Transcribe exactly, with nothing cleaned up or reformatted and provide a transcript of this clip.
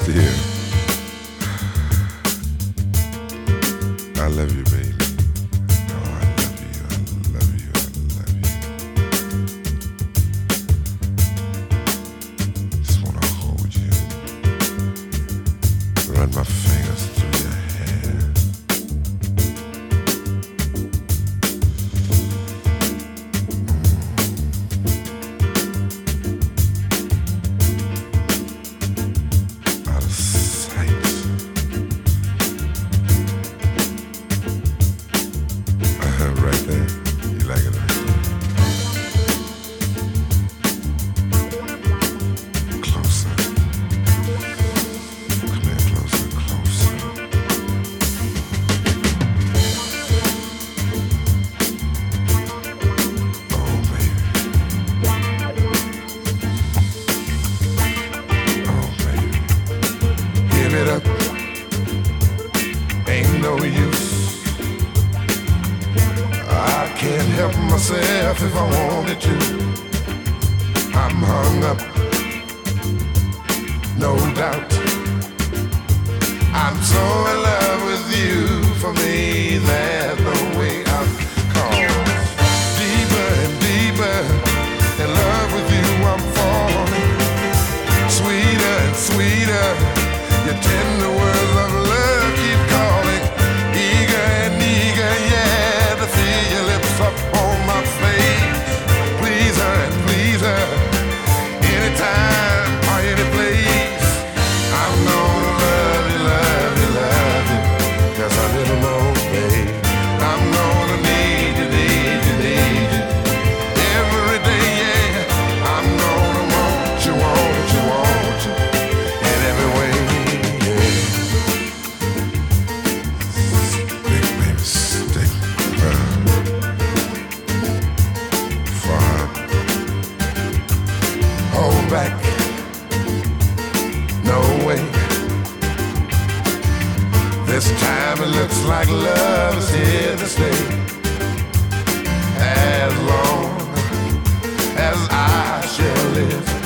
dear. I love you, baby. Oh, I love you, I love you, I love you. Just wanna hold you, run my fingers through your hair. Out of sight. Right there. You like it right there? Closer. Come here, closer, closer. Oh, baby. Oh, baby. Give it up. Ain't no use. I can't help myself if I wanted to. I'm hung up, no doubt. I'm so in love with you. For me, there's no way out. 'Cause deeper and deeper in love with you, I'm falling. Sweeter and sweeter, your tender words of love keep calling. Eager and eager, yeah, to feel your lips up on my face. Please her and please her, anytime or any place. I'm gonna love you, love you, love you, just a little more, babe. I'm gonna need you, need you, need you every day, yeah. I'm gonna want you, want you, want you in every way, yeah. Stick, baby, stick around. Far. Hold back. No way. This time it looks like love is here to stay. As long as I shall live,